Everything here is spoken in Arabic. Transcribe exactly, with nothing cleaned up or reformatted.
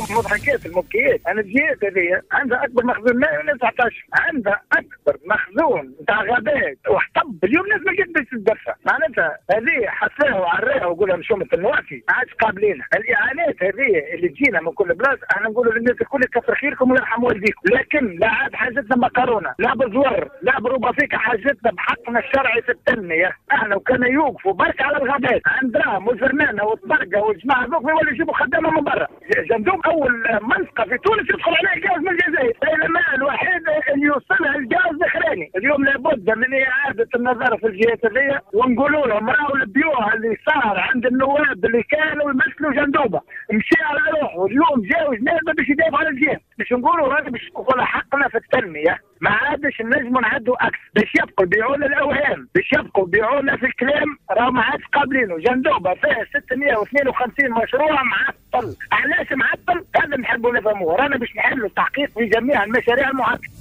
مضحكات المبكيات. انا جيت هذه عندها اكبر مخزون مائي من تسعطاش، عندها اكبر مخزون نتاع غابات وحطب اليوم الناس ما جات باش تدفع. معناتها هذه حساها وعراها وقولها مشومة النوافي ما عادش قابلينها. الاعانات هذه اللي تجينا من كل بلاصه احنا نقولوا للناس الكل كثر خيركم ويرحم والديكم، لكن لا عاد حاجتنا مكرونه لا بزور لا بروبا فيك، حاجتنا بحقنا الشرعي في التنميه. احنا وكان يوقفوا برك على الغابات عند دراهم وزرنانه وطبرقه والجماعه ذوك يولوا يجيبوا خدامه من برا. جندوب اول منطقه في تونس يدخل عليها الجاز من الجزائر، بينما الوحيد اللي يوصلها الجاز الاخراني. اليوم لابد من اعاده النظر في الجهات هذيا ونقولوا لهم راهو البيوع اللي صار عند النواب اللي كانوا يمثلوا جندوبه مشي على روحه، واليوم جاوا جنازه باش يدافعوا على الجهه، باش نقولوا راجل باش نقولوا حقنا في التنميه. ما عادش نجموا نعدوا عكس باش يبقوا يبيعوا لنا الاوهام، باش يبقوا يبيعوا لنا في الكلام. راه ما عادش قابلينه. جندوبه فيها ستمائة واثنين وخمسين مشروع معطل. علاش معطل؟ هذا نحبوا نفهموه. رانا باش نحلوا التحقيق في جميع المشاريع المعطله.